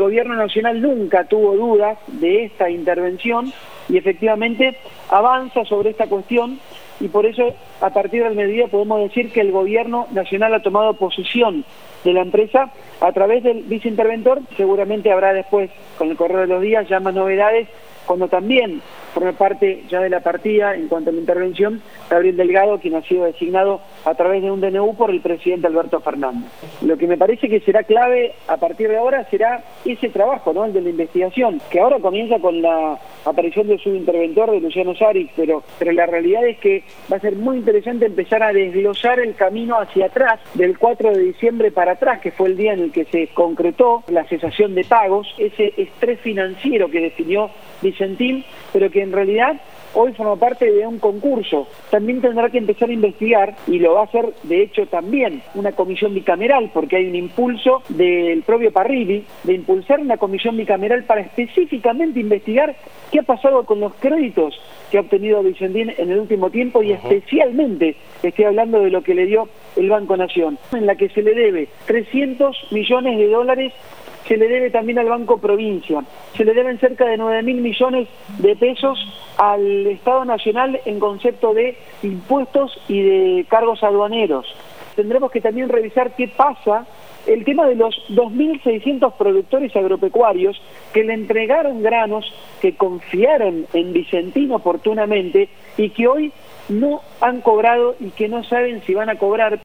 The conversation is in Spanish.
gobierno nacional nunca tuvo dudas de esta intervención y efectivamente avanza sobre esta cuestión, y por eso a partir del mediodía podemos decir que el gobierno nacional ha tomado posesión de la empresa a través del viceinterventor. Seguramente habrá después, con el correr de los días, ya más novedades, cuando también forma parte ya de la partida en cuanto a la intervención Gabriel Delgado, quien ha sido designado a través de un DNU por el presidente Alberto Fernández. Lo que me parece que será clave a partir de ahora será ese trabajo, ¿no?, el de la investigación, que ahora comienza con la aparición del subinterventor de Luciano Sarich, pero la realidad es que va a ser muy interesante empezar a desglosar el camino hacia atrás, del 4 de diciembre para atrás, que fue el día en el que se concretó la cesación de pagos, ese estrés financiero que definió Vicentín, pero que en realidad hoy forma parte de un concurso. También tendrá que empezar a investigar, y lo va a hacer de hecho también una comisión bicameral, porque hay un impulso del propio Parrilli de impulsar una comisión bicameral para específicamente investigar qué ha pasado con los créditos que ha obtenido Vicentín en el último tiempo, y especialmente estoy hablando de lo que le dio el Banco Nación, en la que se le debe 300 millones de dólares. Se le debe también al Banco Provincia, se le deben cerca de 9.000 millones de pesos al Estado Nacional en concepto de impuestos y de cargos aduaneros. Tendremos que también revisar qué pasa el tema de los 2.600 productores agropecuarios que le entregaron granos, que confiaron en Vicentín oportunamente y que hoy no han cobrado y que no saben si van a cobrar.